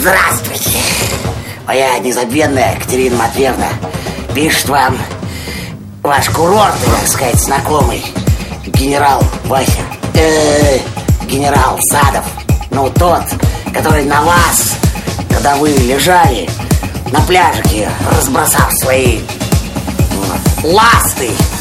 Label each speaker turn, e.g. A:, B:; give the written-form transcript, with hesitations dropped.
A: Здравствуйте, моя незабвенная Катерина Матвеевна. Пишет вам ваш курортный, так сказать, знакомый генерал Вася. Генерал Садов. Ну, тот, который на вас, когда вы лежали на пляжике, разбросав свои ласты,